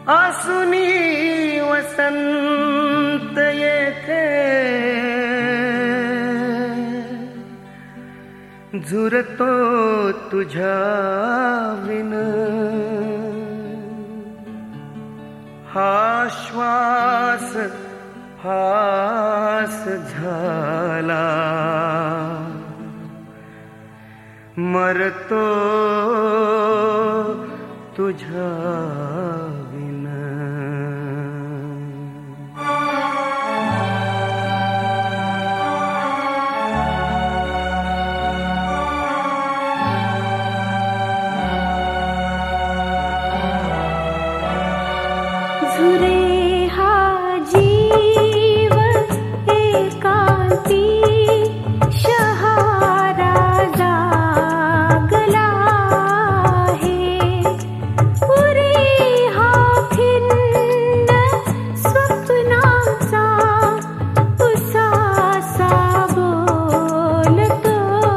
आसुनी वसंत येथे झुरतो तुझ्या विन हा श्वास फास झाला मरतो तुझ्या विन झुरे हा जीव एकांती शहारा जागला आहे पुरी हा खिन्न स्वप्नाचा उसासा बोलतो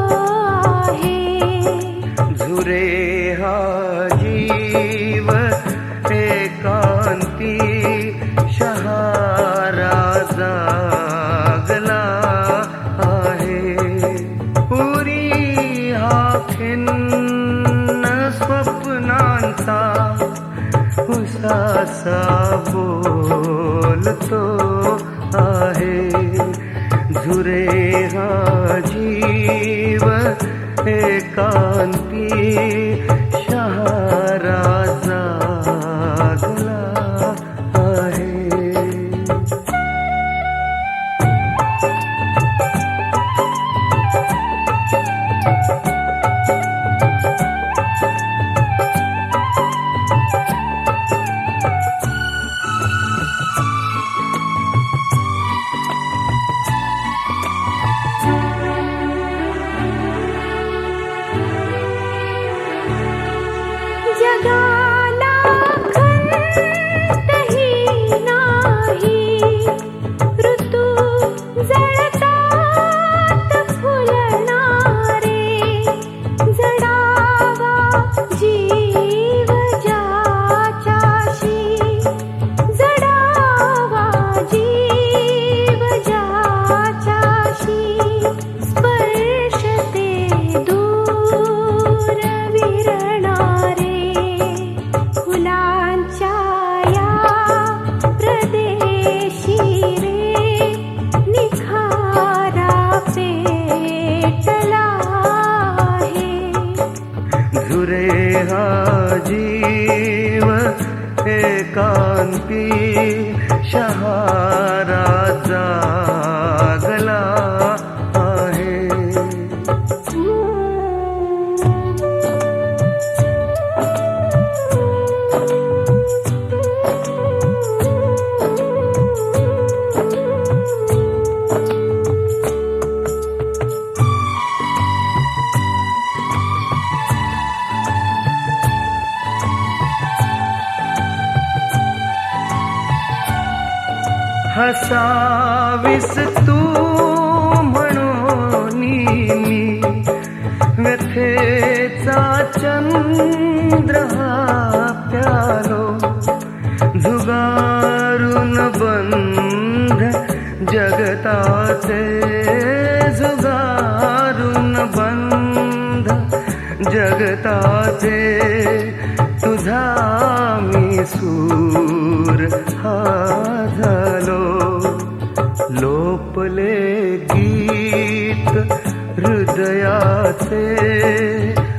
आहे झुरे हा जीव एकांती शहारा जागला आहे पुरी हा खिन्न स्वप्नांचा उसासा बोलतो आहे झुरे हा जीव एकांती शहारा जागला आहे जगाला खंतही नाही ऋतू जळतात फुलणारे जडावा जीव ज्याच्याशी जडावा जीव ज्याच्याशी स्पर्श ते दूर विरणारे फुलांच्या या प्रदेशी रे निखारा पेटला आहे झुरे हा जीव एकांती शहारा जागला आहे हसावीस तू म्हणून मी व्यथेचा चंद्र हा प्यालो झुगारून बंध जगताचे झुगारून बंध जगताचे तुझा मी सूर हा झालो लोपले गीत हृदयाचे